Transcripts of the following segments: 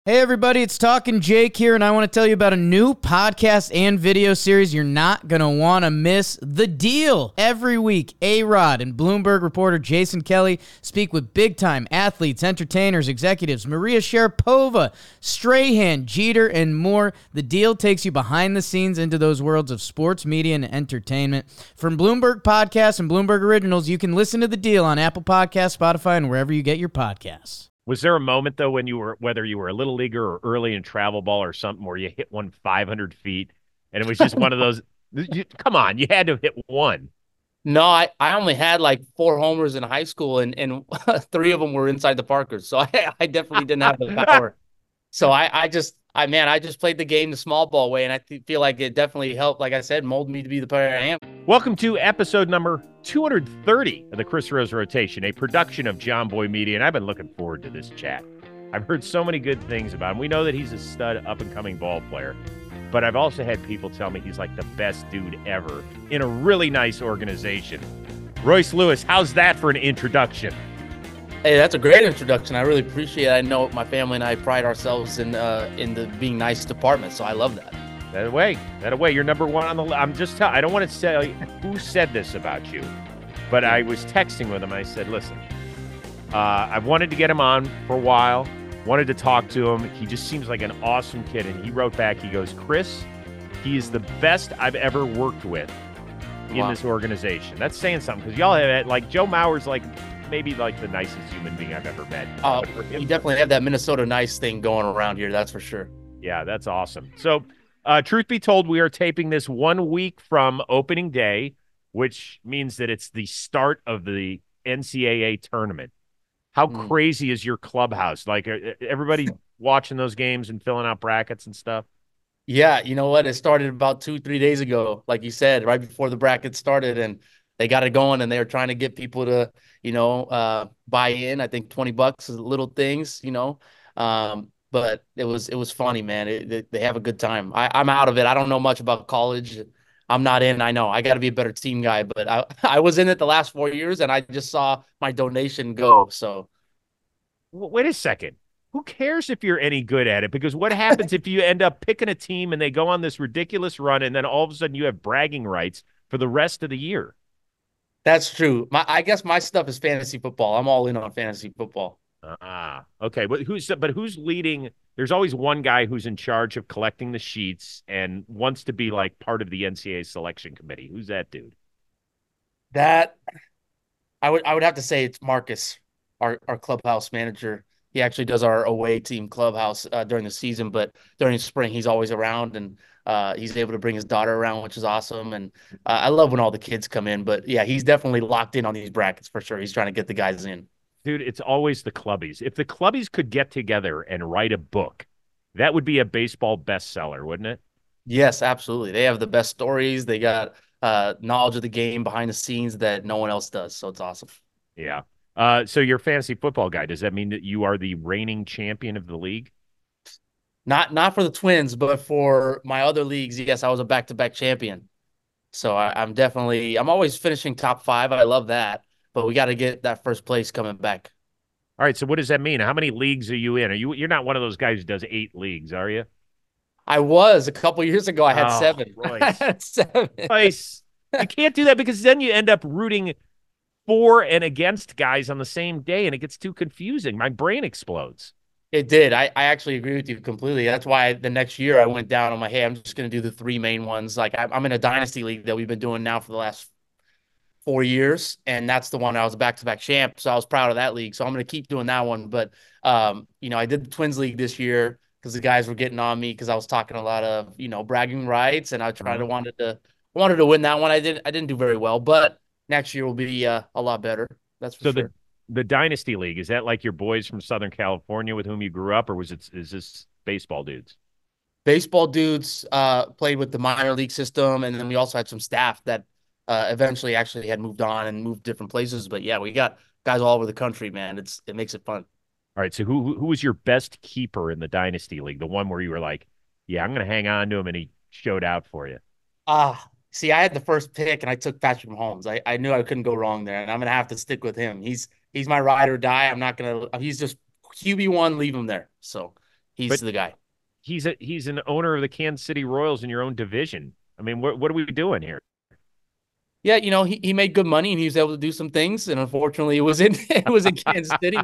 Hey everybody, it's Talking Jake here, and I want to tell you about a new podcast and video series you're not going to want to miss. The Deal. Every week, A-Rod and Bloomberg reporter Jason Kelly speak with big-time athletes, entertainers, executives, Maria Sharapova, Strahan, Jeter, and more. The Deal takes you behind the scenes into those worlds of sports, media, and entertainment. From Bloomberg Podcasts and Bloomberg Originals, you can listen to The Deal on Apple Podcasts, Spotify, and wherever you get your podcasts. Was there a moment though when whether you were a little leaguer or early in travel ball or something, where you hit one 500 feet and it was just one of those? Come on, you had to hit one. No, I only had like four homers in high school, and three of them were inside the Parkers. So I definitely didn't have the power. So I just played the game the small ball way, and feel like it definitely helped, like I said, mold me to be the player I am. Welcome to episode number 230 of the Chris Rose Rotation, a production of John Boy Media, and I've been looking forward to this chat. I've heard so many good things about him. We know that he's a stud, up-and-coming ball player, but I've also had people tell me he's like the best dude ever in a really nice organization. Royce Lewis, how's that for an introduction? Hey, that's a great introduction. I really appreciate it. I know my family and I pride ourselves in the being nice department, so I love that. That away. You're number one on the list. I don't want to say who said this about you, but I was texting with him. I said, listen, I've wanted to get him on for a while, wanted to talk to him. He just seems like an awesome kid. And he wrote back, he goes, Chris, he is the best I've ever worked with in this organization. That's saying something, because y'all have, like, Joe Mauer's maybe the nicest human being I've ever met. You definitely have that Minnesota nice thing going around here. That's for sure. Yeah, that's awesome. So, truth be told, we are taping this 1 week from opening day, which means that it's the start of the NCAA tournament. How crazy is your clubhouse? Like, everybody watching those games and filling out brackets and stuff? Yeah, you know what? It started about 2-3 days ago, like you said, right before the bracket started, and they got it going, and they were trying to get people to, buy in. I think $20 is little things, but it was funny, man. They have a good time. I'm out of it. I don't know much about college. I'm not in. I know I got to be a better team guy, but I was in it the last 4 years, and I just saw my donation go. So wait a second. Who cares if you're any good at it? Because what happens if you end up picking a team and they go on this ridiculous run, and then all of a sudden you have bragging rights for the rest of the year? that's true. I guess my stuff is fantasy football. I'm all in on fantasy football. Okay. But who's leading? There's always one guy who's in charge of collecting the sheets and wants to be like part of the NCAA selection committee. Who's that dude? That I would have to say it's Marcus, our clubhouse manager. He actually does our away team clubhouse during the season, but during spring he's always around, and he's able to bring his daughter around, which is awesome. And I love when all the kids come in. But yeah, he's definitely locked in on these brackets for sure. He's trying to get the guys in. Dude, it's always the clubbies. If the clubbies could get together and write a book, that would be a baseball bestseller, wouldn't it? Yes, absolutely. They have the best stories. They got knowledge of the game behind the scenes that no one else does. So it's awesome. Yeah. So you're a fantasy football guy. Does that mean that you are the reigning champion of the league? Not for the Twins, but for my other leagues. Yes, I was a back-to-back champion. So I'm always finishing top five. I love that, but we got to get that first place coming back. All right. So what does that mean? How many leagues are you in? You're not one of those guys who does 8 leagues, are you? I was a couple years ago. I had Oh, seven. Royce. I had seven. Royce. You can't do that, because then you end up rooting for and against guys on the same day, and it gets too confusing. My brain explodes. It did. I actually agree with you completely. That's why the next year I went down on my, hey, I'm just going to do the three main ones. Like I'm in a dynasty league that we've been doing now for the last 4 years, and that's the one I was a back-to-back champ. So I was proud of that league. So I'm going to keep doing that one. But I did the Twins league this year because the guys were getting on me because I was talking a lot of bragging rights, and I tried to wanted to win that one. I didn't do very well, but next year will be a lot better. That's for So sure. the Dynasty League, is that like your boys from Southern California with whom you grew up, or is this baseball dudes? Baseball dudes played with the minor league system, and then we also had some staff that eventually actually had moved on and moved different places. But yeah, we got guys all over the country, man. It makes it fun. All right. So who was your best keeper in the Dynasty League? The one where you were like, yeah, I'm going to hang on to him, and he showed out for you. See, I had the first pick, and I took Patrick Mahomes. I knew I couldn't go wrong there, and I'm gonna have to stick with him. He's my ride or die. I'm not gonna. He's just QB1. Leave him there. So he's But the guy. he's an owner of the Kansas City Royals in your own division. I mean, what are we doing here? Yeah, he made good money and he was able to do some things, and unfortunately, it was in it was in Kansas City.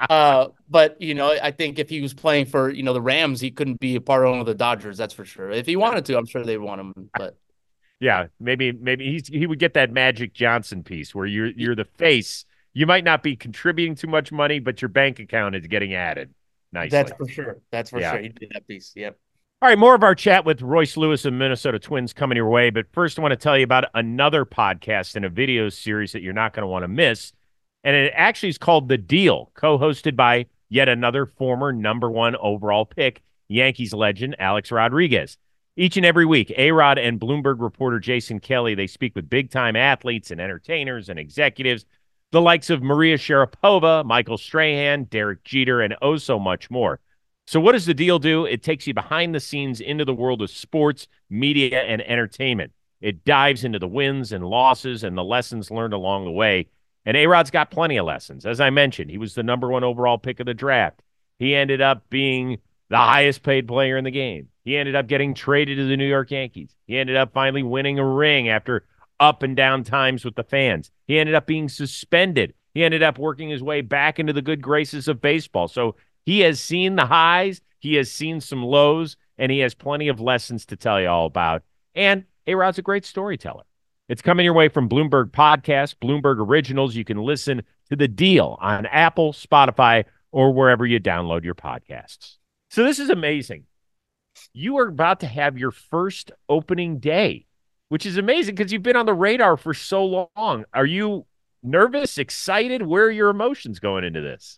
But I think if he was playing for the Rams, he couldn't be a part owner of the Dodgers. That's for sure. If he wanted to, I'm sure they would want him. But Yeah, maybe he would get that Magic Johnson piece where you're the face. You might not be contributing too much money, but your bank account is getting added that's nicely. for sure. That's for Yeah. sure. He did that piece. Yep. All right, more of our chat with Royce Lewis and Minnesota Twins coming your way. But first, I want to tell you about another podcast and a video series that you're not going to want to miss. And it actually is called The Deal, co-hosted by yet another former #1 overall pick, Yankees legend Alex Rodriguez. Each and every week, A-Rod and Bloomberg reporter Jason Kelly, they speak with big-time athletes and entertainers and executives, the likes of Maria Sharapova, Michael Strahan, Derek Jeter, and oh so much more. So what does The Deal do? It takes you behind the scenes into the world of sports, media, and entertainment. It dives into the wins and losses and the lessons learned along the way. And A-Rod's got plenty of lessons. As I mentioned, he was the #1 overall pick of the draft. He ended up being the highest paid player in the game. He ended up getting traded to the New York Yankees. He ended up finally winning a ring after up and down times with the fans. He ended up being suspended. He ended up working his way back into the good graces of baseball. So he has seen the highs, he has seen some lows, and he has plenty of lessons to tell you all about. And A-Rod's a great storyteller. It's coming your way from Bloomberg Podcast, Bloomberg Originals. You can listen to The Deal on Apple, Spotify, or wherever you download your podcasts. So this is amazing. You are about to have your first opening day, which is amazing because you've been on the radar for so long. Are you nervous, excited? Where are your emotions going into this?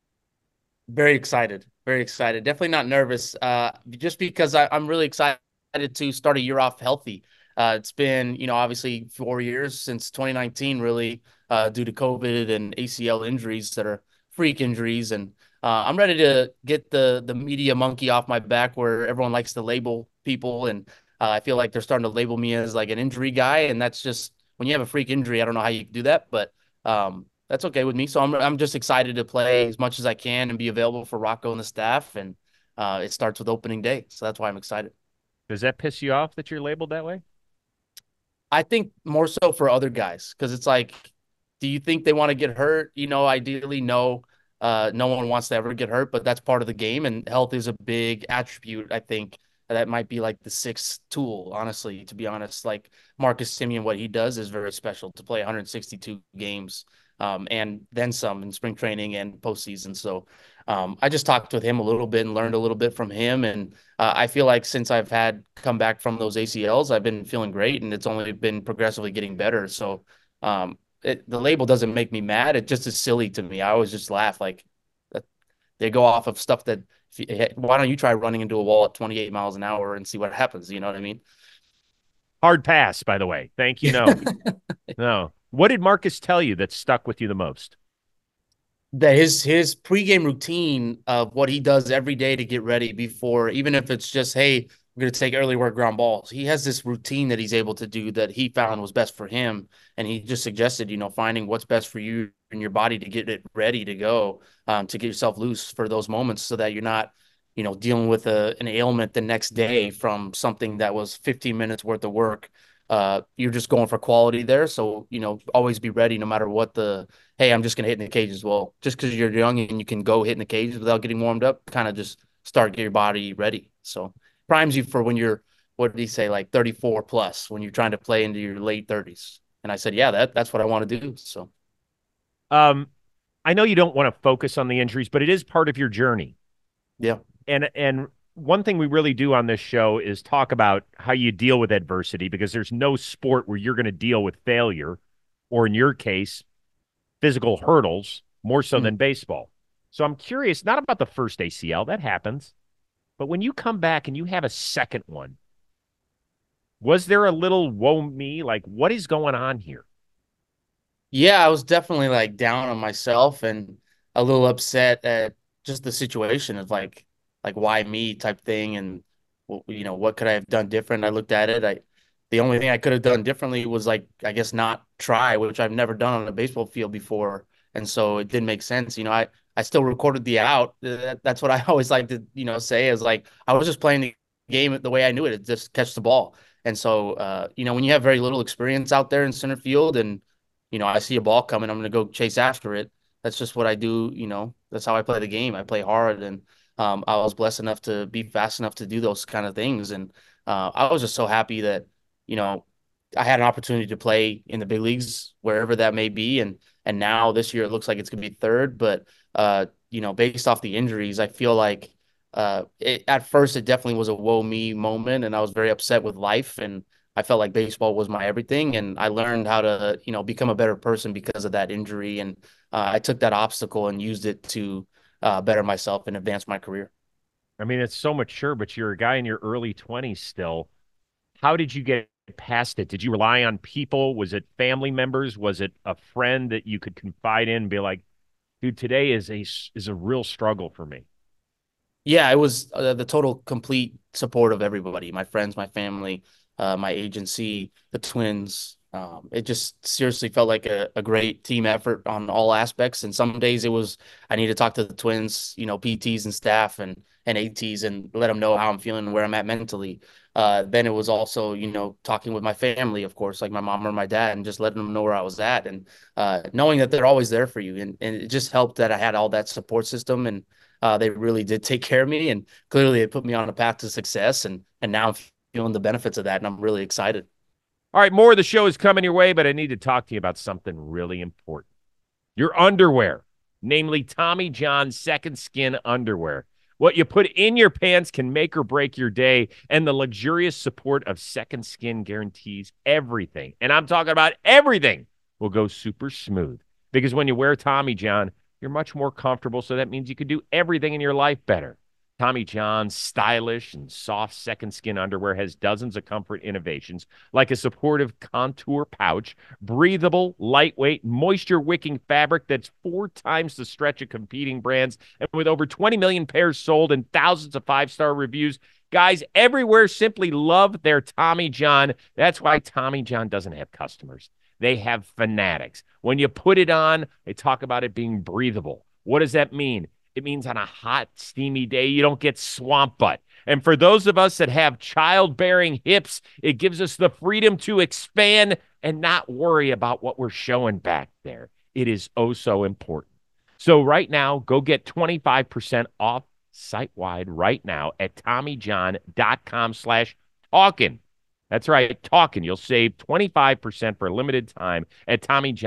Very excited. Very excited. Definitely not nervous. Just because I'm really excited to start a year off healthy. It's been, obviously 4 years since 2019, really, due to COVID and ACL injuries that are freak injuries. And I'm ready to get the media monkey off my back where everyone likes to label people. And I feel like they're starting to label me as like an injury guy. And that's just when you have a freak injury, I don't know how you can do that, but that's okay with me. So I'm just excited to play as much as I can and be available for Rocco and the staff. And it starts with opening day. So that's why I'm excited. Does that piss you off that you're labeled that way? I think more so for other guys, because it's like, do you think they want to get hurt? Ideally, no. No one wants to ever get hurt, but that's part of the game, and health is a big attribute. I think that might be like the sixth tool, honestly, to be honest. Like Marcus Semien, what he does is very special to play 162 games, and then some in spring training and postseason. So I just talked with him a little bit and learned a little bit from him. And I feel like since I've had come back from those ACLs, I've been feeling great, and it's only been progressively getting better. So the label doesn't make me mad. It just is silly to me. I always just laugh like they go off of stuff that why don't you try running into a wall at 28 miles an hour and see what happens? You know what I mean? Hard pass, by the way. Thank you. No, no. What did Marcus tell you that stuck with you the most? That his pregame routine of what he does every day to get ready before, even if it's just, hey, we're going to take early work ground balls. He has this routine that he's able to do that he found was best for him. And he just suggested, finding what's best for you and your body to get it ready to go, to get yourself loose for those moments so that you're not, dealing with an ailment the next day from something that was 15 minutes worth of work. You're just going for quality there. So, always be ready no matter what hey, I'm just going to hit in the cage as well. Just because you're young and you can go hit in the cage without getting warmed up, kind of just get your body ready. So primes you for when you're, what did he say, like 34 plus, when you're trying to play into your late 30s. And I said, yeah, that's what I want to do. So I know you don't want to focus on the injuries, but it is part of your journey. Yeah. And one thing we really do on this show is talk about how you deal with adversity, because there's no sport where you're going to deal with failure, or in your case, physical hurdles, more so than baseball. So I'm curious, not about the first ACL, that happens, but when you come back and you have a second one, was there a little woe me, like what is going on here? Yeah, I was definitely like down on myself and a little upset at just the situation of like why me type thing. And what could I have done different? I looked at it. The only thing I could have done differently was like, I guess, not try, which I've never done on a baseball field before. And so it didn't make sense. I still recorded the out. That's what I always like to, say is like, I was just playing the game the way I knew it, just catch the ball. And so, when you have very little experience out there in center field and, I see a ball coming, I'm going to go chase after it. That's just what I do. That's how I play the game. I play hard. And I was blessed enough to be fast enough to do those kind of things. And I was just so happy that, you know, I had an opportunity to play in the big leagues, wherever that may be. And now this year it looks like it's going to be third. But, based off the injuries, I feel like at first it definitely was a woe me moment. And I was very upset with life. And I felt like baseball was my everything. And I learned how to, become a better person because of that injury. And I took that obstacle and used it to better myself and advance my career. I mean, it's so mature, but you're a guy in your early 20s still. How did you get past it? Did you rely on people? Was it family members? Was it a friend that you could confide in and be like, dude, today is a real struggle for me? Yeah, it was the total complete support of everybody, my friends, my family, my agency, the Twins. It just seriously felt like a great team effort on all aspects. And some days it was, I need to talk to the Twins, PTs and staff and ATs and let them know how I'm feeling and where I'm at mentally. Then it was also, talking with my family, of course, like my mom or my dad, and just letting them know where I was at and knowing that they're always there for you. And it just helped that I had all that support system, and they really did take care of me. And clearly it put me on a path to success. And now I'm feeling the benefits of that. And I'm really excited. All right, more of the show is coming your way, but I need to talk to you about something really important. Your underwear, namely Tommy John's Second Skin underwear. What you put in your pants can make or break your day, and the luxurious support of Second Skin guarantees everything. And I'm talking about everything will go super smooth. Because when you wear Tommy John, you're much more comfortable, so that means you can do everything in your life better. Tommy John's stylish and soft Second Skin underwear has dozens of comfort innovations, like a supportive contour pouch, breathable, lightweight, moisture-wicking fabric that's 4 times the stretch of competing brands, and with over 20 million pairs sold and thousands of five-star reviews. Guys everywhere simply love their Tommy John. That's why Tommy John doesn't have customers. They have fanatics. When you put it on, they talk about it being breathable. What does that mean? It means on a hot, steamy day, you don't get swamp butt. And for those of us that have childbearing hips, it gives us the freedom to expand and not worry about what we're showing back there. It is oh so important. So right now, go get 25% off site-wide right now at TommyJohn.com/talking. That's right, talking. You'll save 25% for a limited time at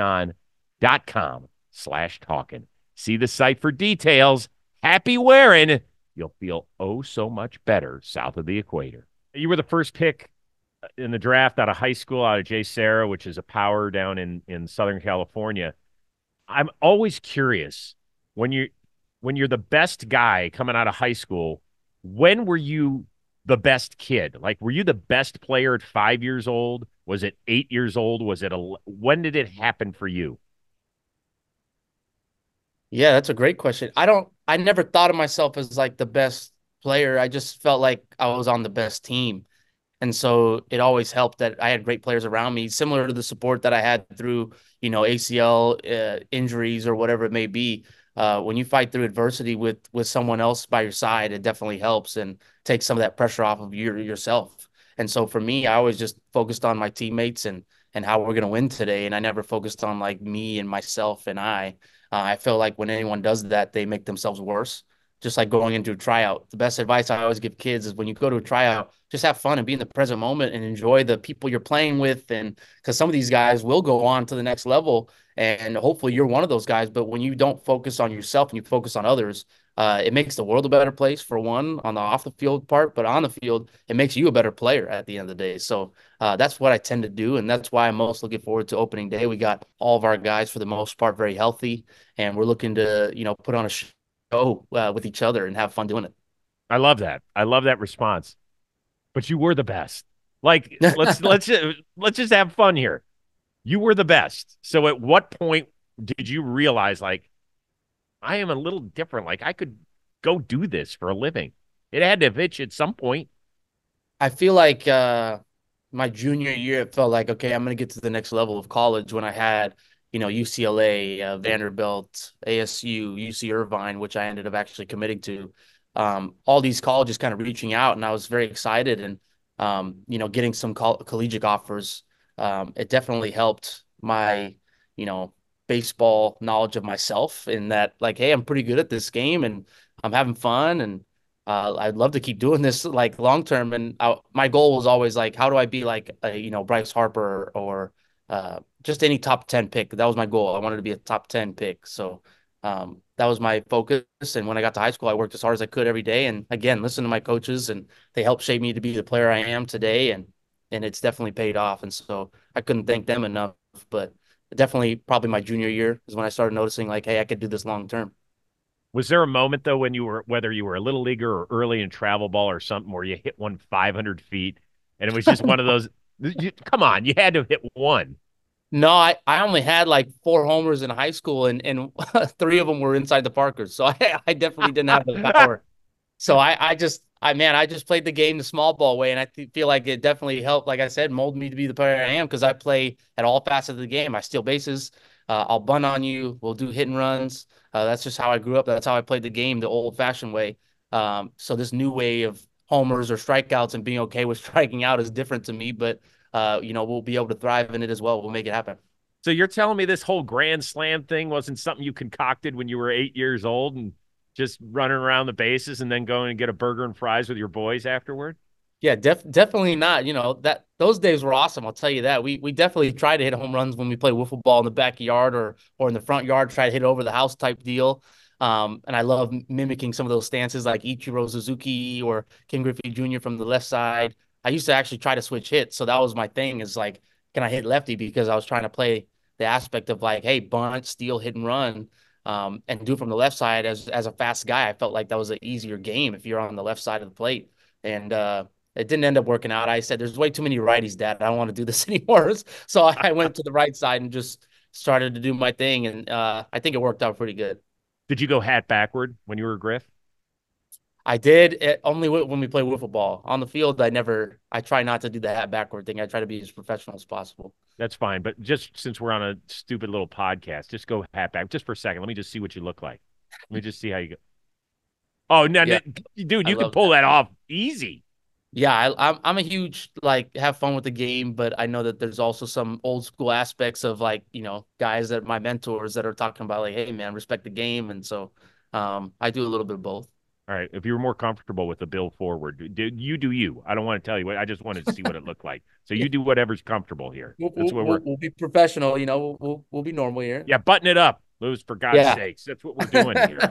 TommyJohn.com/talking. See the site for details. Happy wearing. You'll feel oh so much better south of the equator. You were the first pick in the draft out of high school, out of J. Sarah, which is a power down in Southern California. I'm always curious when you're the best guy coming out of high school, when were you the best kid? Like, were you the best player at 5 years old? Was it 8 years old? When did it happen for you? Yeah, that's a great question. I never thought of myself as like the best player. I just felt like I was on the best team. And so it always helped that I had great players around me, similar to the support that I had through, ACL injuries or whatever it may be. When you fight through adversity with someone else by your side, it definitely helps and takes some of that pressure off of yourself. And so for me, I always just focused on my teammates and how we're going to win today. And I never focused on like me and myself and I. I feel like when anyone does that, they make themselves worse. Just like going into a tryout. The best advice I always give kids is when you go to a tryout, just have fun and be in the present moment and enjoy the people you're playing with. And because some of these guys will go on to the next level, and hopefully you're one of those guys. But when you don't focus on yourself and you focus on others, it makes the world a better place, for one, on the off the field part, but on the field, it makes you a better player at the end of the day. So that's what I tend to do. And that's why I'm most looking forward to opening day. We got all of our guys, for the most part, very healthy, and we're looking to, put on a show with each other and have fun doing it. I love that. I love that response. But you were the best. Like, let's just have fun here. You were the best. So at what point did you realize, like, I am a little different? Like, I could go do this for a living. It had to have hit you at some point. I feel like my junior year, it felt like, okay, I'm going to get to the next level of college when I had, UCLA, Vanderbilt, ASU, UC Irvine, which I ended up actually committing to. All these colleges kind of reaching out, and I was very excited. And getting some collegiate offers. It definitely helped my, you know, baseball knowledge of myself in that, like, hey, I'm pretty good at this game and I'm having fun. And I'd love to keep doing this like long term. And my goal was always like, how do I be like, Bryce Harper or just any top 10 pick? That was my goal. I wanted to be a top 10 pick. So that was my focus. And when I got to high school, I worked as hard as I could every day. And again, listen to my coaches, and they helped shape me to be the player I am today. And it's definitely paid off. And so I couldn't thank them enough. But definitely, probably my junior year is when I started noticing, like, hey, I could do this long term. Was there a moment though when whether you were a little leaguer or early in travel ball or something, where you hit one 500 feet and it was just one of those? Come on, you had to hit one. No, I only had like 4 homers in high school, and 3 of them were inside the Parkers. So I definitely didn't have the power. So I just played the game the small ball way, and feel like it definitely helped. Like I said, mold me to be the player I am, because I play at all facets of the game. I steal bases. I'll bunt on you. We'll do hit and runs. That's just how I grew up. That's how I played the game the old fashioned way. So this new way of homers or strikeouts and being okay with striking out is different to me, but we'll be able to thrive in it as well. We'll make it happen. So you're telling me this whole Grand Slam thing wasn't something you concocted when you were 8 years old and just running around the bases and then going and get a burger and fries with your boys afterward? Yeah, definitely not. That those days were awesome. I'll tell you that. We definitely tried to hit home runs when we play wiffle ball in the backyard or in the front yard, try to hit over the house type deal. And I love mimicking some of those stances like Ichiro Suzuki or Ken Griffey Jr. from the left side. I used to actually try to switch hits. So that was my thing, is like, can I hit lefty? Because I was trying to play the aspect of like, hey, bunt, steal, hit and run. And do it from the left side as a fast guy. I felt like that was an easier game if you're on the left side of the plate. And it didn't end up working out. I said, there's way too many righties, Dad. I don't want to do this anymore. So I went to the right side and just started to do my thing. And I think it worked out pretty good. Did you go hat backward when you were a Griff? I did only when we play wiffle ball. On the field, I try not to do the hat backward thing. I try to be as professional as possible. That's fine. But just since we're on a stupid little podcast, just go hat back just for a second. Let me just see what you look like. Let me just see how you go. Oh, no, Yeah, dude, I you can love pull that. that off easy. Yeah, I'm a huge, like, have fun with the game, but I know that there's also some old school aspects of, like, guys that my mentors that are talking about, like, hey man, respect the game. And so I do a little bit of both. All right. If you're more comfortable with the bill forward, you do you. I don't want to tell you what. I just wanted to see what it looked like. So you do whatever's comfortable here. We'll, That's we'll, what we'll we're. we'll be professional, we'll be normal here. Yeah, button it up, Luz, for God's Yeah. sakes. That's what we're doing here.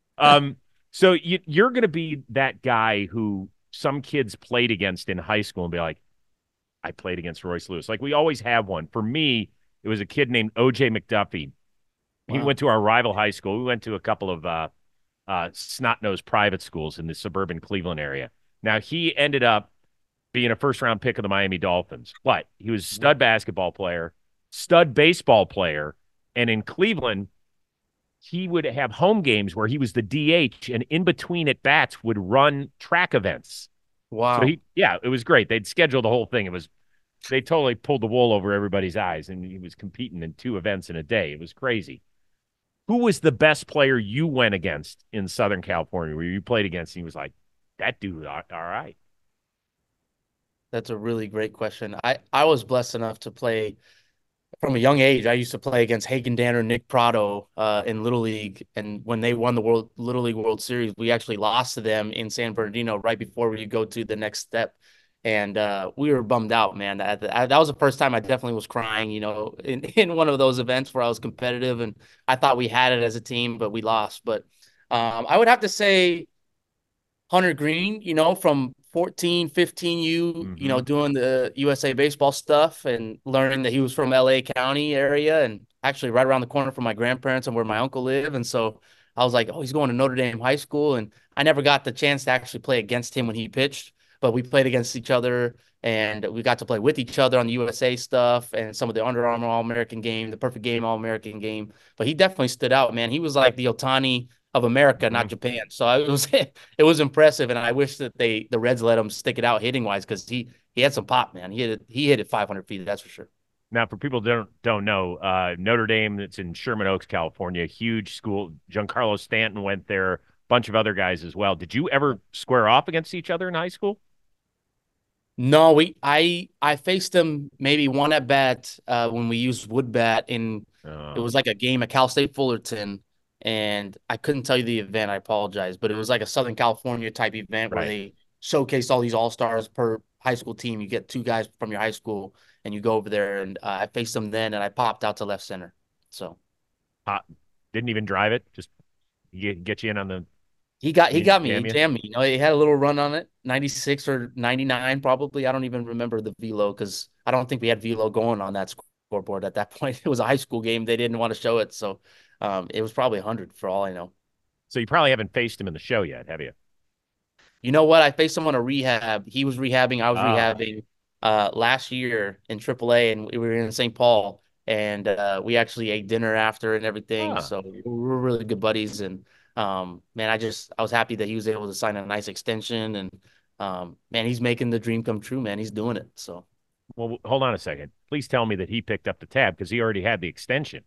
So you're going to be that guy who some kids played against in high school and be like, I played against Royce Lewis. Like we always have one. For me, it was a kid named OJ McDuffie. He Wow. went to our rival high school. We went to a couple of snot-nosed private schools in the suburban Cleveland area. Now, he ended up being a first-round pick of the Miami Dolphins, but he was a stud basketball player, stud baseball player, and in Cleveland, he would have home games where he was the DH, and in between at bats would run track events. So Wow. it was great. They'd schedule the whole thing. They totally pulled the wool over everybody's eyes, and he was competing in 2 events in a day. It was crazy. Who was the best player you went against in Southern California where you played against? And he was like, that dude, all right. That's a really great question. I was blessed enough to play from a young age. I used to play against Hagen Danner, Nick Prado in Little League. And when they won the Little League World Series, we actually lost to them in San Bernardino right before we go to the next step. And we were bummed out, man. That was the first time I definitely was crying, in one of those events where I was competitive and I thought we had it as a team, but we lost. But I would have to say Hunter Green, from 14, 15U, Mm-hmm. doing the USA baseball stuff and learning that he was from LA County area and actually right around the corner from my grandparents and where my uncle lived. And so I was like, oh, he's going to Notre Dame High School. And I never got the chance to actually play against him when he pitched, but we played against each other and we got to play with each other on the USA stuff and some of the Under Armour All-American game, the Perfect Game All-American game. But he definitely stood out, man. He was like the Otani of America, Mm-hmm. not Japan. So it was impressive, and I wish that the Reds let him stick it out hitting wise because he had some pop, man. He hit it 500 feet, that's for sure. Now, for people who don't know, Notre Dame, that's in Sherman Oaks, California, huge school. Giancarlo Stanton went there, a bunch of other guys as well. Did you ever square off against each other in high school? No, I faced him maybe one at bat when we used wood bat in it Uh, was like a game at Cal State Fullerton, and I couldn't tell you the event. I apologize, but it was like a Southern California type event where right. they showcased all these all stars per high school team. You get two guys from your high school, and you go over there, and I faced him then, and I popped out to left center. So Hot. Didn't even drive it. Just get you in on the he got me. jam He you. jammed me. You know, he had a little run on it, 96 or 99 probably. I don't even remember the velo because I don't think we had velo going on that scoreboard at that point. It was a high school game. They didn't want to show it, so it was probably 100 for all I know. So you probably haven't faced him in the show yet, have you? You know what? I faced him on a rehab. He was rehabbing. I was Ah, rehabbing last year in AAA, and we were in St. Paul, and we actually ate dinner after and everything. ah, So we're really good buddies. And man, I was happy that he was able to sign a nice extension. And man, he's making the dream come true. Man, he's doing it. So well, hold on a second. Please tell me that he picked up the tab because he already had the extension.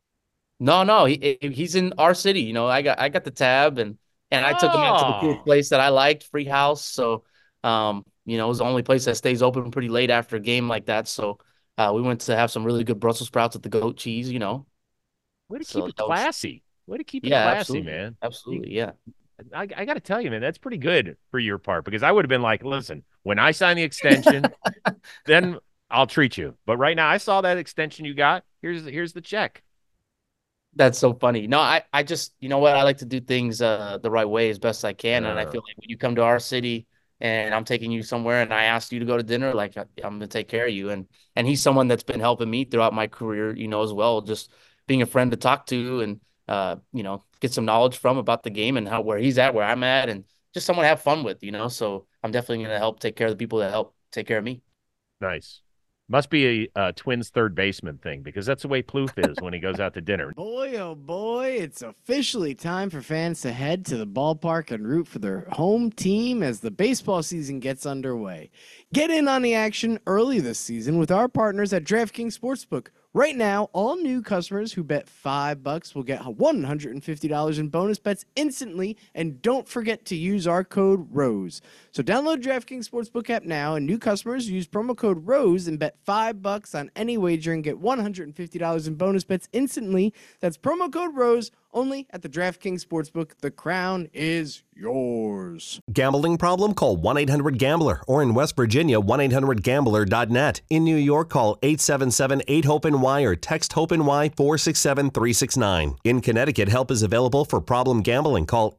no, he's in our city. You know, I got the tab, and I took him out to the cool Oh, place that I liked, Free House. So you know, it was the only place that stays open pretty late after a game like that. So we went to have some really good Brussels sprouts with the goat cheese. You know, way to keep so it that was classy. Way to keep it yeah, classy, absolutely, man. You, absolutely, yeah. I got to tell you, man, that's pretty good for your part because I would have been like, listen, when I sign the extension, then I'll treat you. But right now, I saw that extension you got. Here's the check. That's so funny. No, I just, you know what? I like to do things the right way as best I can. And I Uh, feel like when you come to our city and I'm taking you somewhere and I asked you to go to dinner, like I'm gonna take care of you. And he's someone that's been helping me throughout my career, you know, as well, just being a friend to talk to and you know, get some knowledge from about the game and how where he's at, where I'm at, and just someone to have fun with, you know. So I'm definitely gonna help take care of the people that help take care of me. nice. Must be a Twins third baseman thing because that's the way Plouffe is when he goes out to dinner. Boy, oh boy, it's officially time for fans to head to the ballpark and root for their home team as the baseball season gets underway. Get in on the action early this season with our partners at DraftKings Sportsbook. Right now, all new customers who bet $5 will get $150 in bonus bets instantly, and don't forget to use our code ROSE. So download DraftKings Sportsbook app now, and new customers use promo code ROSE and bet $5 on any wager and get $150 in bonus bets instantly. That's promo code ROSE only at the DraftKings Sportsbook. The crown is yours. Gambling problem? Call 1-800-GAMBLER. Or in West Virginia, 1-800-GAMBLER.net. In New York, call 877-8-HOPE-NY or text HOPE-NY 467-369. In Connecticut, help is available for problem gambling. Call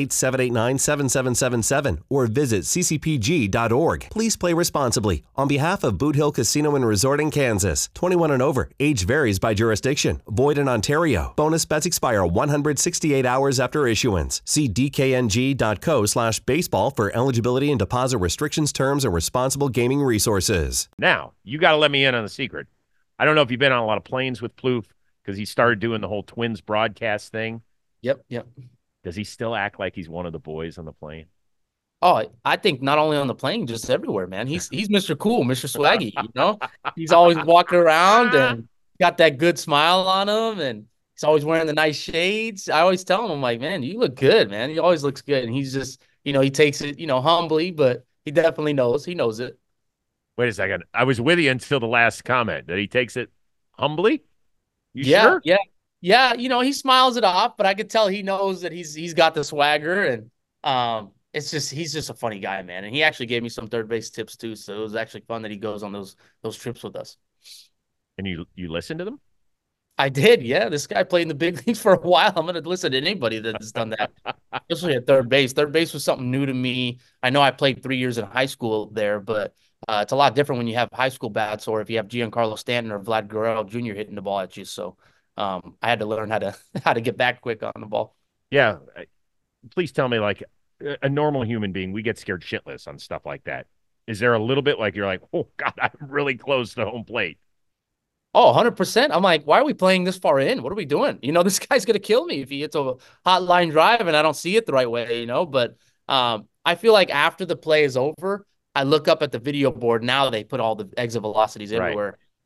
888-789-7777 or visit ccpg.org. Please play responsibly. On behalf of Boot Hill Casino and Resort in Kansas, 21 and over. Age varies by jurisdiction. Void in Ontario. Bonus bets expire 168 hours after issuance. See dkng.co/baseball for eligibility and deposit restrictions, terms, and responsible gaming resources. Now, you got to let me in on the secret. I don't know if you've been on a lot of planes with Plouffe because he started doing the whole Twins broadcast thing. Yep. Does he still act like he's one of the boys on the plane? Oh, I think not only on the plane, just everywhere, man. He's Mr. Cool, Mr. Swaggy, you know? He's always walking around and got that good smile on him, and he's always wearing the nice shades. I always tell him, I'm like, man, you look good, man. He always looks good. And he's just, you know, he takes it, you know, humbly, but he definitely knows. He knows it. Wait a second. I was with you until the last comment that he takes it humbly. You Yeah, sure? yeah. Yeah, you know, he smiles it off, but I could tell he knows that he's got the swagger, and it's just he's just a funny guy, man. And he actually gave me some third base tips too, so it was actually fun that he goes on those trips with us. And you listen to them? I did, yeah. This guy played in the big leagues for a while. I'm gonna listen to anybody that's done that, especially at third base. Third base was something new to me. I know I played 3 years in high school there, but it's a lot different when you have high school bats or if you have Giancarlo Stanton or Vlad Guerrero Jr. hitting the ball at you. So I had to learn how to how to get back quick on the ball. Yeah. Please tell me, like a normal human being, we get scared shitless on stuff like that. Is there a little bit like you're like, oh God, I'm really close to home plate? Oh, 100%. I'm like, why are we playing this far in? What are we doing? You know, this guy's going to kill me if he hits a hot line drive and I don't see it the right way, you know? But I feel like after the play is over, I look up at the video board. Now they put all the exit velocities Right. everywhere.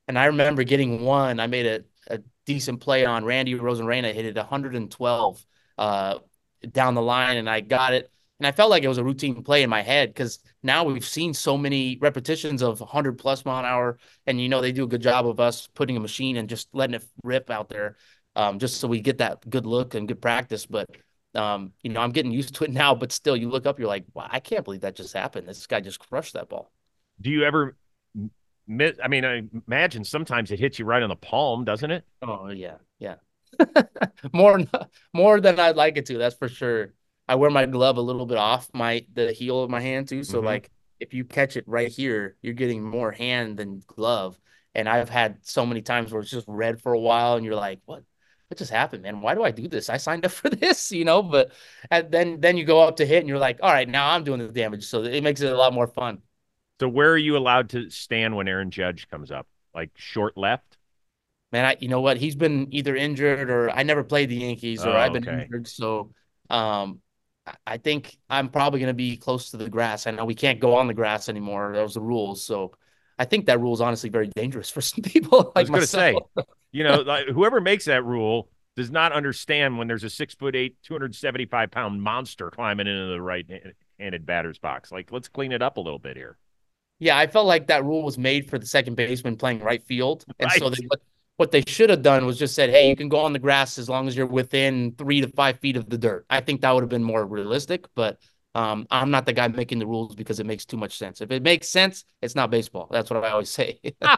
And I remember getting one. I made a decent play on Randy Rosarena, hit it 112 down the line, and I got it. And I felt like it was a routine play in my head because now we've seen so many repetitions of 100 plus mile an hour, and they do a good job of us putting a machine and just letting it rip out there, just so we get that good look and good practice. But I'm getting used to it now. But still, you look up, you're like, wow, I can't believe that just happened. This guy just crushed that ball. Do you ever miss? I mean, I imagine sometimes it hits you right on the palm, doesn't it? Oh yeah, yeah. more more than I'd like it to. That's for sure. I wear my glove a little bit off the heel of my hand too. So like if you catch it right here, you're getting more hand than glove. And I've had so many times where it's just red for a while, and you're like, what? What just happened, man? Why do I do this? I signed up for this, But then you go up to hit, and you're like, all right, now I'm doing the damage. So it makes it a lot more fun. So where are you allowed to stand when Aaron Judge comes up? Like short left? Man, you know what? He's been either injured or I never played the Yankees or I've been injured. So I think I'm probably going to be close to the grass. I know we can't go on the grass anymore. Those are the rules. So I think that rule is honestly very dangerous for some people. I was going to say, like, whoever makes that rule does not understand when there's a 6'8", 275-pound monster climbing into the right-handed batter's box. Like, let's clean it up a little bit here. Yeah, I felt like that rule was made for the second baseman playing right field. And so what they should have done was just said, hey, you can go on the grass as long as you're within 3 to 5 feet of the dirt. I think that would have been more realistic, but I'm not the guy making the rules because it makes too much sense. If it makes sense, it's not baseball. That's what I always say.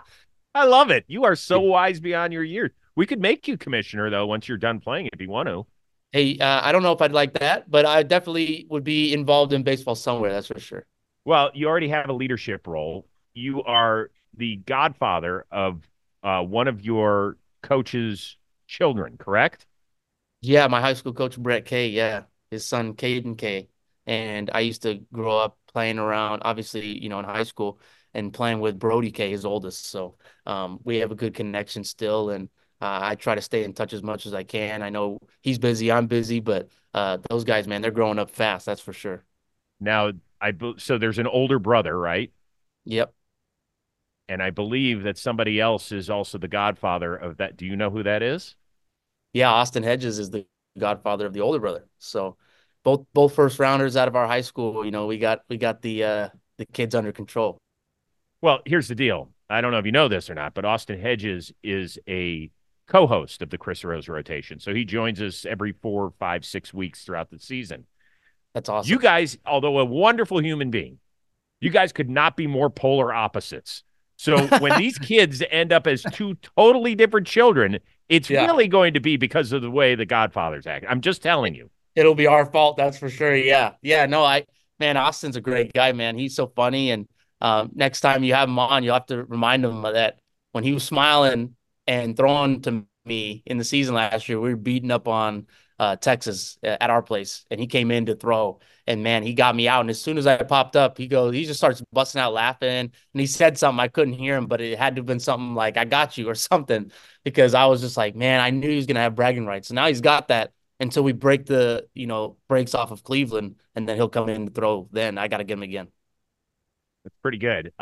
I love it. You are so wise beyond your years. We could make you commissioner, though, once you're done playing if you want to. Hey, I don't know if I'd like that, but I definitely would be involved in baseball somewhere. That's for sure. Well, you already have a leadership role. You are the godfather of one of your coach's children, correct? Yeah, my high school coach, Brett Kay. Yeah, his son, Caden Kay. And I used to grow up playing around, obviously, in high school and playing with Brody Kay, his oldest. So we have a good connection still. And I try to stay in touch as much as I can. I know he's busy, I'm busy, but those guys, man, they're growing up fast. That's for sure. Now, so there's an older brother, right? Yep. And I believe that somebody else is also the godfather of that. Do you know who that is? Yeah, Austin Hedges is the godfather of the older brother. So both first rounders out of our high school, we got the kids under control. Well, here's the deal. I don't know if you know this or not, but Austin Hedges is a co-host of the Chris Rose rotation. So he joins us every 4, 5, 6 weeks throughout the season. That's awesome. You guys, although a wonderful human being, you guys could not be more polar opposites. So when these kids end up as two totally different children, it's really going to be because of the way the Godfathers act. I'm just telling you. It'll be our fault, that's for sure. Yeah. Yeah, no, man, Austin's a great guy, man. He's so funny. And next time you have him on, you'll have to remind him of that. When he was smiling and throwing to me in the season last year, we were beating up on Texas at our place, and he came in to throw, and man, he got me out. And as soon as I popped up, he just starts busting out laughing, and he said something. I couldn't hear him, but it had to have been something like, I got you or something, because I was just like, man, I knew he was going to have bragging rights. So now he's got that until we break the, breaks off of Cleveland, and then he'll come in to throw. Then I got to get him again. That's pretty good.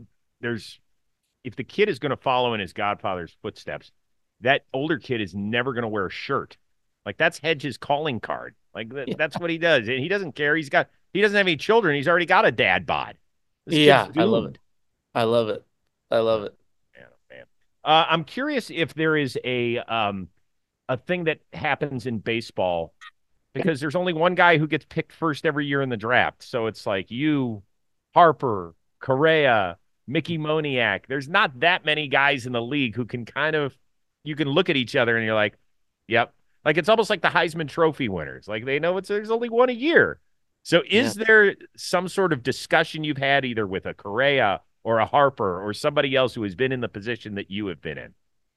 If the kid is going to follow in his godfather's footsteps, that older kid is never going to wear a shirt. Like, that's Hedges' calling card. Like, that's what he does. And he doesn't care. He doesn't have any children. He's already got a dad bod. Yeah, I love it. I love it. I love it. Man. I'm curious if there is a thing that happens in baseball, because there's only one guy who gets picked first every year in the draft. So it's like you, Harper, Correa, Mickey Moniak. There's not that many guys in the league who can you can look at each other and you're like, yep. Like, it's almost like the Heisman Trophy winners. Like, they know there's only one a year. So is there some sort of discussion you've had either with a Correa or a Harper or somebody else who has been in the position that you have been in?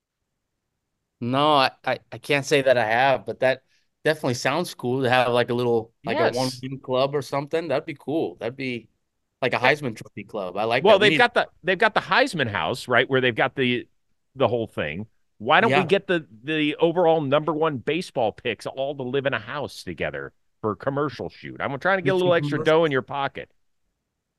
No, I can't say that I have, but that definitely sounds cool to have like a little, like a one club or something. That'd be cool. That'd be like a Heisman Trophy club. I like that. Well, they've got the Heisman house, right, where they've got the whole thing. Why don't we get the overall #1 baseball picks all to live in a house together for a commercial shoot? I'm trying to get a little extra dough in your pocket.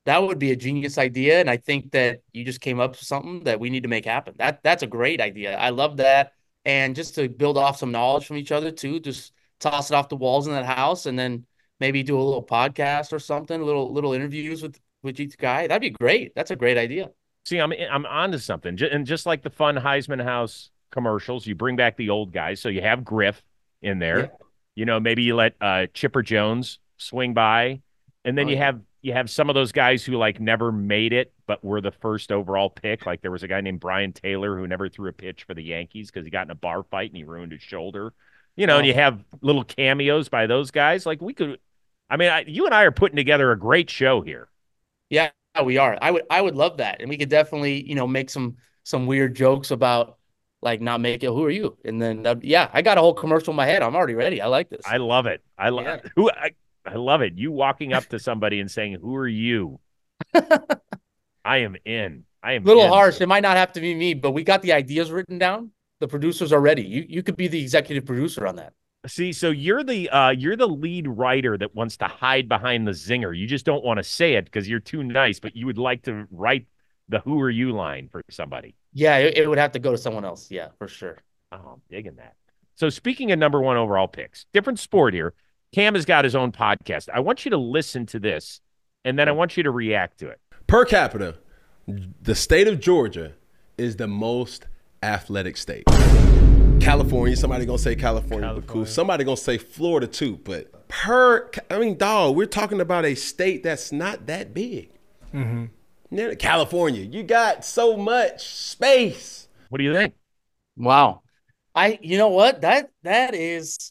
That would be a genius idea. And I think that you just came up with something that we need to make happen. That's a great idea. I love that. And just to build off some knowledge from each other too, just toss it off the walls in that house and then maybe do a little podcast or something, little interviews with each guy. That'd be great. That's a great idea. See, I'm onto something. And just like the fun Heisman House commercials, you bring back the old guys. So you have Griff in there. Yeah. You know, maybe you let Chipper Jones swing by, and then Oh, you have some of those guys who like never made it, but were the first overall pick. Like there was a guy named Brian Taylor who never threw a pitch for the Yankees because he got in a bar fight and he ruined his shoulder. You know, and you have little cameos by those guys. Like we could, I mean, you and I are putting together a great show here. yeah, we are. I would love that. And we could definitely, make some weird jokes about like not making who are you? And then yeah, I got a whole commercial in my head. I'm already ready. I like this. I love it. I love Yeah. who I love it. You walking up to somebody and saying, "Who are you?" I am in. I am Little in. harsh. It might not have to be me, but we got the ideas written down. The producers are ready. You could be the executive producer on that. See, so you're the lead writer that wants to hide behind the zinger. You just don't want to say it because you're too nice, but you would like to write the "Who are you" line for somebody. Yeah, it would have to go to someone else. Yeah, for sure. Oh, I'm digging that. So speaking of number one overall picks, different sport here. Cam has got his own podcast. I want you to listen to this, and then I want you to react to it. Per capita, the state of Georgia is the most athletic state. California, somebody gonna say California, but cool. Somebody gonna say Florida too, but dog, we're talking about a state that's not that big. Mm-hmm. California, you got so much space. What do you think? Wow. You know what? That is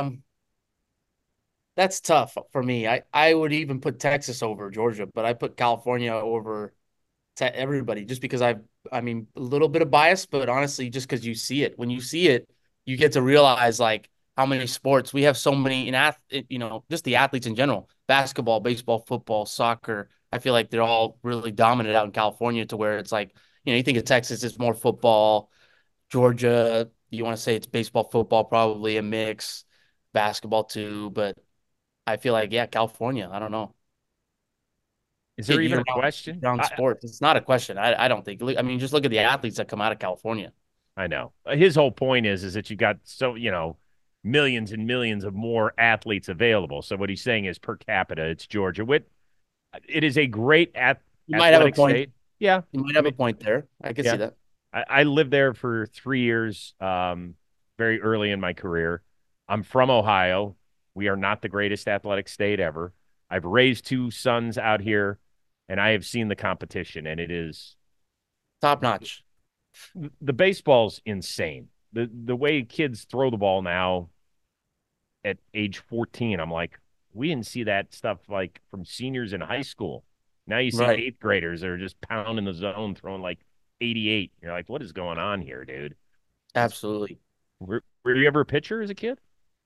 that's tough for me. I would even put Texas over Georgia, but I put California over to everybody just because I mean, a little bit of bias, but honestly, just because you see it. When you see it, you get to realize like how many sports we have so many just the athletes in general, basketball, baseball, football, soccer. I feel like they're all really dominant out in California to where it's like, you think of Texas, it's more football. Georgia, you want to say it's baseball, football, probably a mix, basketball too, but I feel like, yeah, California, I don't know. Is there even a Year-round- question? year-round sports. It's not a question. I don't think. I mean, just look at the athletes that come out of California. I know. His whole point is that you got millions and millions of more athletes available. So what he's saying is per capita, it's Georgia. It is a great You might have a athletic point. state. Yeah. You might have a point there. I can Yeah. see that. I lived there for 3 years, very early in my career. I'm from Ohio. We are not the greatest athletic state ever. I've raised 2 sons out here, and I have seen the competition, and it is Top notch. the baseball's insane. The way kids throw the ball now at age 14, I'm like, we didn't see that stuff like from seniors in high school. Now you see Right. 8th graders that are just pounding the zone, throwing like 88. You're like, what is going on here, dude? Absolutely. Were you ever a pitcher as a kid?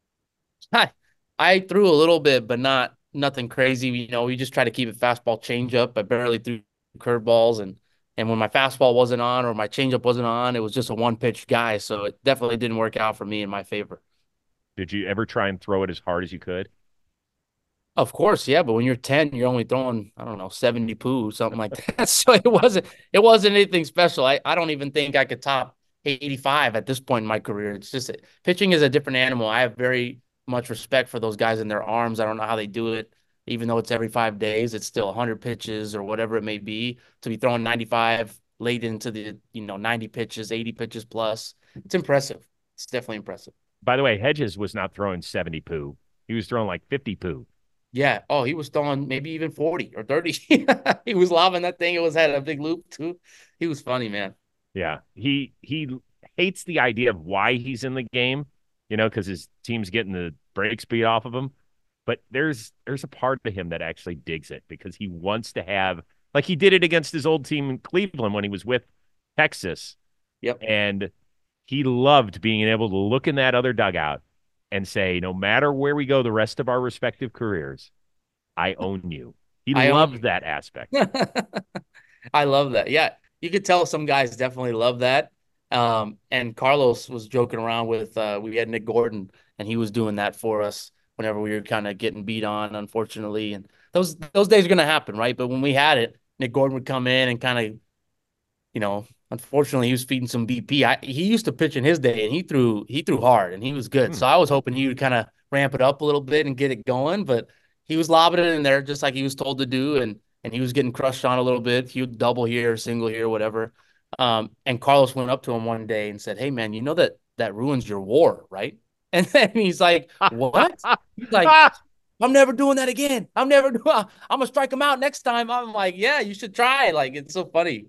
I threw a little bit, but nothing crazy. We just try to keep it fastball changeup. I barely threw curveballs, and when my fastball wasn't on or my changeup wasn't on, it was just a one pitch guy. So it definitely didn't work out for me in my favor. Did you ever try and throw it as hard as you could? Of course, yeah, but when you're 10, you're only throwing, I don't know, 70 poo, something like that. So it wasn't anything special. I don't even think I could top 85 at this point in my career. It's just pitching is a different animal. I have very much respect for those guys and their arms. I don't know how they do it. Even though it's every 5 days, it's still 100 pitches or whatever it may be to be throwing 95 late into the 90 pitches, 80 pitches plus. It's impressive. It's definitely impressive. By the way, Hedges was not throwing 70 poo. He was throwing like 50 poo. Yeah. Oh, he was throwing maybe even 40 or 30. He was lobbing that thing. It had a big loop too. He was funny, man. Yeah. He hates the idea of why he's in the game, because his team's getting the break speed off of him. But there's a part of him that actually digs it because he wants to have, like he did it against his old team in Cleveland when he was with Texas. Yep. And he loved being able to look in that other dugout and say, no matter where we go the rest of our respective careers, I own you. He loved that aspect. I love that. Yeah. You could tell some guys definitely love that. And Carlos was joking around with, we had Nick Gordon, and he was doing that for us whenever we were kind of getting beat on, unfortunately. And those days are gonna happen, right? But when we had it, Nick Gordon would come in and kind of, unfortunately, he was feeding some BP. He used to pitch in his day, and he threw hard, and he was good. So I was hoping he would kind of ramp it up a little bit and get it going, but he was lobbing it in there just like he was told to do, and he was getting crushed on a little bit. He would double here, single here, whatever. And Carlos went up to him one day and said, "Hey, man, you know that ruins your WAR, right?" And then he's like, "What?" He's like, "I'm never doing that again. I'm gonna strike him out next time." I'm like, "Yeah, you should try." Like, it's so funny.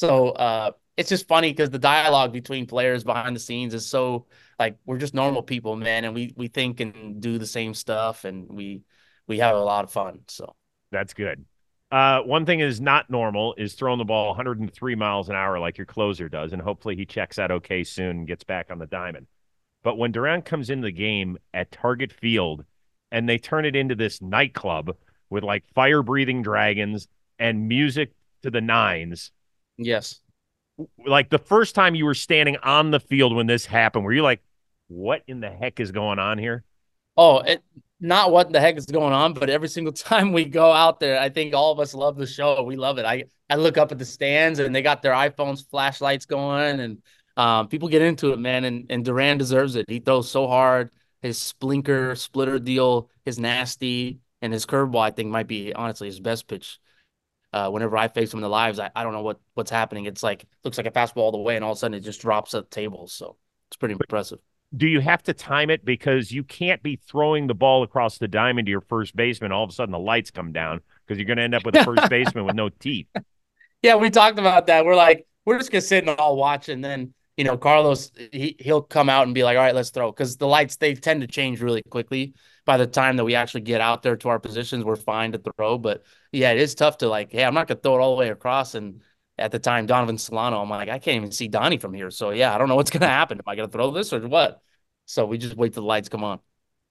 So it's just funny because the dialogue between players behind the scenes is so, like, we're just normal people, man, and we think and do the same stuff, and we have a lot of fun. So That's good. One thing is not normal is throwing the ball 103 miles an hour like your closer does, and hopefully he checks out okay soon and gets back on the diamond. But when Duran comes into the game at Target Field and they turn it into this nightclub with like fire-breathing dragons and music to the nines, yes. like the first time you were standing on the field when this happened, were you like, what in the heck is going on here? Oh, not what the heck is going on, but every single time we go out there, I think all of us love the show. We love it. I look up at the stands and they got their iPhones flashlights going, and people get into it, man. And Duran deserves it. He throws so hard. His splitter deal, his nasty, and his curveball, I think, might be honestly his best pitch. Whenever I face him in the lives, I don't know what's happening. It's like, looks like a fastball all the way, and all of a sudden it just drops at the table. So it's pretty impressive. Do you have to time it? Because you can't be throwing the ball across the diamond to your first baseman. All of a sudden the lights come down because you're going to end up with a first baseman with no teeth. Yeah, we talked about that. We're like, we're just gonna sit and all watch, and then Carlos, he'll come out and be like, "All right, let's throw," because the lights, they tend to change really quickly. By the time that we actually get out there to our positions, we're fine to throw. But yeah, it is tough to, like, hey, I'm not gonna throw it all the way across. And at the time, Donovan Solano, I'm like, I can't even see Donnie from here. So yeah, I don't know what's gonna happen. Am I gonna throw this or what? So we just wait till the lights come on.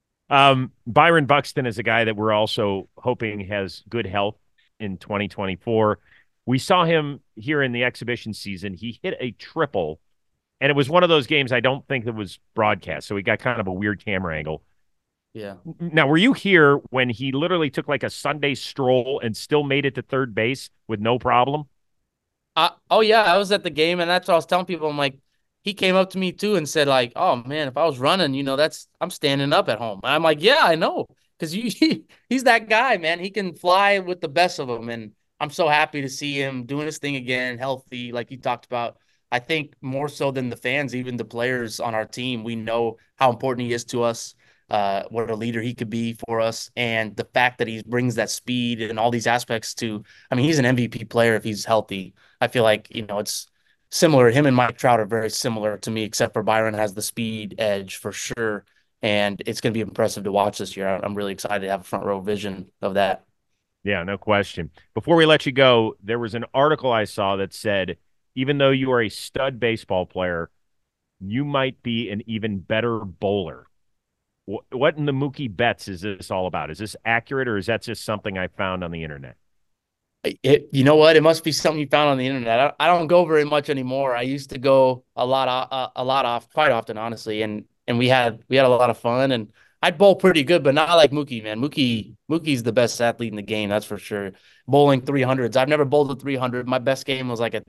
Byron Buxton is a guy that we're also hoping has good health in 2024. We saw him here in the exhibition season. He hit a triple, and it was one of those games I don't think that was broadcast, so he got kind of a weird camera angle. Yeah. Now, were you here when he literally took like a Sunday stroll and still made it to third base with no problem? Oh yeah, I was at the game, and that's what I was telling people. I'm like, he came up to me too and said, like, "Oh man, if I was running, I'm standing up at home." And I'm like, "Yeah, I know, because he's that guy, man. He can fly with the best of them." And I'm so happy to see him doing his thing again, healthy, like you talked about. I think more so than the fans, even the players on our team, we know how important he is to us, what a leader he could be for us, and the fact that he brings that speed and all these aspects to. I mean, he's an MVP player if he's healthy. I feel like, it's similar. Him and Mike Trout are very similar to me, except for Byron has the speed edge for sure. And it's going to be impressive to watch this year. I'm really excited to have a front row vision of that. Yeah, no question. Before we let you go, there was an article I saw that said, even though you are a stud baseball player, you might be an even better bowler. What in the Mookie Betts is this all about? Is this accurate, or is that just something I found on the internet? You know what? It must be something you found on the internet. I don't go very much anymore. I used to go a lot off, quite often, honestly. And we had a lot of fun, and I'd bowl pretty good, but not like Mookie, man. Mookie's the best athlete in the game, that's for sure. Bowling 300s. I've never bowled a 300. My best game was like a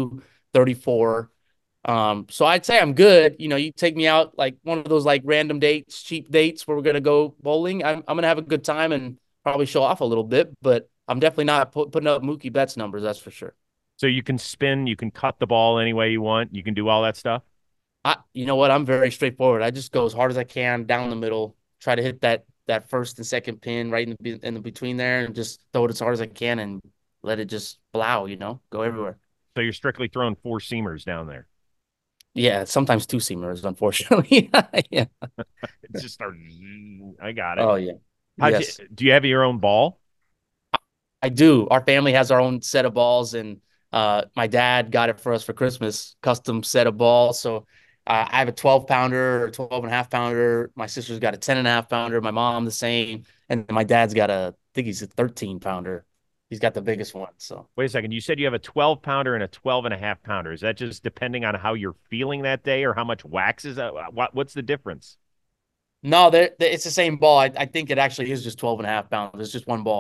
234. So I'd say I'm good. You take me out like one of those like random dates, cheap dates where we're gonna go bowling. I'm gonna have a good time and probably show off a little bit, but I'm definitely not putting up Mookie Betts numbers, that's for sure. So you can spin, you can cut the ball any way you want, you can do all that stuff? You know what? I'm very straightforward. I just go as hard as I can down the middle, try to hit that first and second pin right in the between there, and just throw it as hard as I can and let it just blow, go everywhere. So you're strictly throwing four seamers down there? Yeah, sometimes two seamers, unfortunately. Yeah. It just started. I got it. Oh, yeah. Yes. Do you have your own ball? I do. Our family has our own set of balls, and my dad got it for us for Christmas, custom set of balls. So I have a 12-pounder or 12.5-pounder. My sister's got a 10.5-pounder. My mom the same, and my dad's got I think he's a 13-pounder. He's got the biggest one. So wait a second. You said you have a 12-pounder and a 12.5-pounder. Is that just depending on how you're feeling that day, or how much wax is that? What's the difference? No, it's the same ball. I think it actually is just 12.5 pounds. It's just one ball.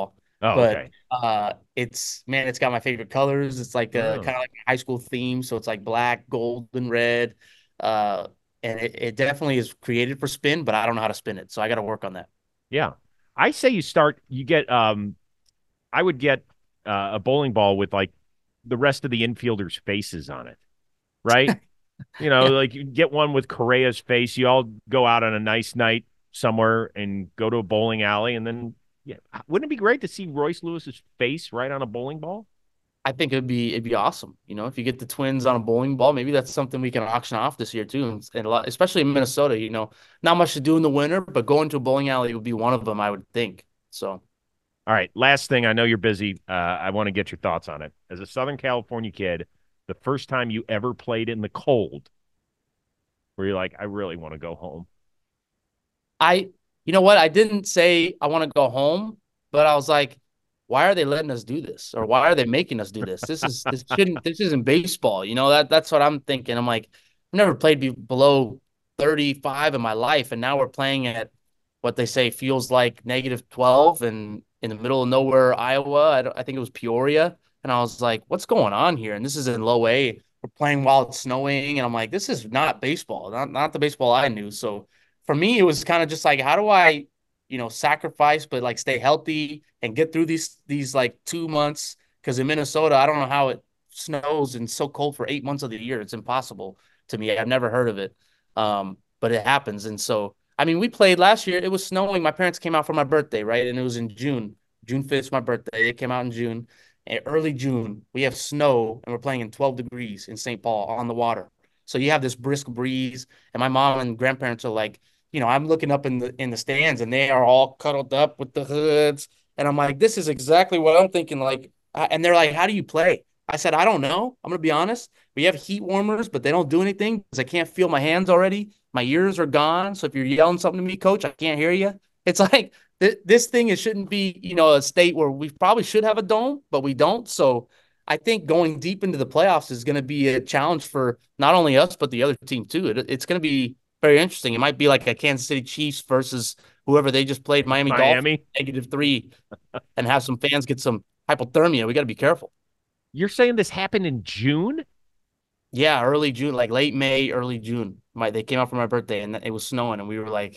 Oh, but okay. it's got my favorite colors. It's like kind of like a high school theme, so it's like black, gold, and red. And it definitely is created for spin, but I don't know how to spin it, so I got to work on that. Yeah. I say you get I would get a bowling ball with like the rest of the infielders' faces on it, right? Yeah. Like you get one with Correa's face. You all go out on a nice night somewhere and go to a bowling alley, and then yeah, wouldn't it be great to see Royce Lewis's face right on a bowling ball? I think it'd be awesome. If you get the Twins on a bowling ball, maybe that's something we can auction off this year too. And a lot, especially in Minnesota, not much to do in the winter, but going to a bowling alley would be one of them, I would think. So, All right, last thing. I know you're busy. I want to get your thoughts on it. As a Southern California kid, the first time you ever played in the cold, where you're like, I really want to go home. you know what? I didn't say I want to go home, but I was like, why are they letting us do this? Or why are they making us do this? This isn't baseball. That's what I'm thinking. I'm like, I've never played below 35 in my life. And now we're playing at what they say feels like -12 and in the middle of nowhere, Iowa. I think it was Peoria. And I was like, what's going on here? And this is in low A. We're playing while it's snowing. And I'm like, this is not baseball, not the baseball I knew. So for me, it was kind of just like, how do I sacrifice, but like stay healthy and get through these like 2 months. Because in Minnesota, I don't know how it snows and so cold for 8 months of the year. It's impossible to me. I've never heard of it. But it happens. And so, I mean, we played last year. It was snowing. My parents came out for my birthday, right? And it was in June. June 5th is my birthday. It came out in June. And early June, we have snow and we're playing in 12 degrees in St. Paul on the water. So you have this brisk breeze. And my mom and grandparents are like, I'm looking up in the stands and they are all cuddled up with the hoods. And I'm like, this is exactly what I'm thinking. Like, and they're like, how do you play? I said, I don't know. I'm going to be honest. We have heat warmers, but they don't do anything because I can't feel my hands already. My ears are gone. So if you're yelling something to me, coach, I can't hear you. It's like this thing, it shouldn't be, a state where we probably should have a dome, but we don't. So I think going deep into the playoffs is going to be a challenge for not only us, but the other team too. It's going to be very interesting. It might be like a Kansas City Chiefs versus whoever they just played, Miami Dolphins, -3, and have some fans get some hypothermia. We got to be careful. You're saying this happened in June? Yeah, early June, like late May, early June. They came out for my birthday and it was snowing, and we were like,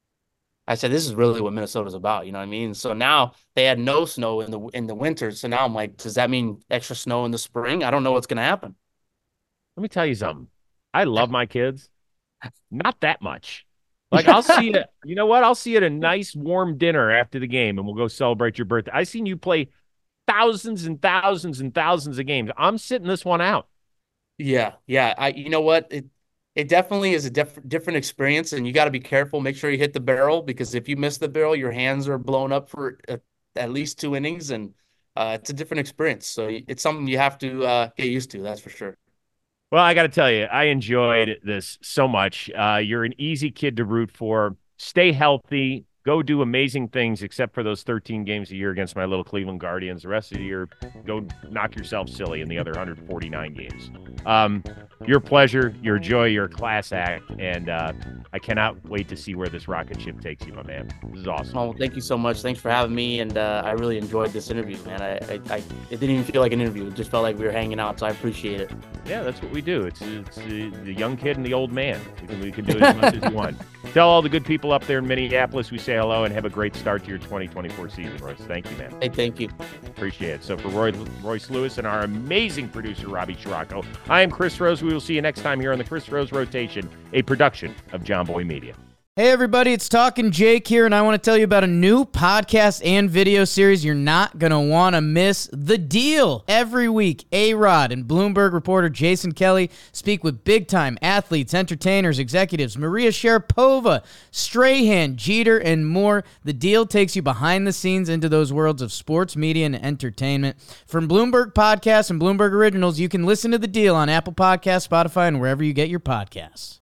I said, this is really what Minnesota's about. You know what I mean? So now they had no snow in the winter. So now I'm like, does that mean extra snow in the spring? I don't know what's going to happen. Let me tell you something. I love my kids. Not that much. Like I'll see it. You know what? I'll see it a nice warm dinner after the game, and we'll go celebrate your birthday. I've seen you play thousands and thousands and thousands of games. I'm sitting this one out. Yeah. You know what? It definitely is a different experience, and you got to be careful. Make sure you hit the barrel, because if you miss the barrel, your hands are blown up for at least 2 innings, and it's a different experience. So it's something you have to get used to. That's for sure. Well, I got to tell you, I enjoyed this so much. You're an easy kid to root for. Stay healthy. Go do amazing things, except for those 13 games a year against my little Cleveland Guardians. The rest of the year, go knock yourself silly in the other 149 games. Your pleasure, your joy, your class act, and I cannot wait to see where this rocket ship takes you, my man. This is awesome. Oh, thank you so much. Thanks for having me, and I really enjoyed this interview, man. It didn't even feel like an interview. It just felt like we were hanging out, so I appreciate it. Yeah, that's what we do. It's the young kid and the old man. We can do it as much as you want. Tell all the good people up there in Minneapolis we say hello, and have a great start to your 2024 season, Royce. Thank you, man. Hey, thank you. Appreciate it. So for Royce Lewis and our amazing producer, Robbie Scirocco, I am Chris Rose. We will see you next time here on the Chris Rose Rotation, a production of John Boy Media. Hey everybody, it's Talking Jake here, and I want to tell you about a new podcast and video series you're not going to want to miss. The Deal. Every week, A-Rod and Bloomberg reporter Jason Kelly speak with big-time athletes, entertainers, executives, Maria Sharapova, Strahan, Jeter, and more. The Deal takes you behind the scenes into those worlds of sports, media, and entertainment. From Bloomberg Podcasts and Bloomberg Originals, you can listen to The Deal on Apple Podcasts, Spotify, and wherever you get your podcasts.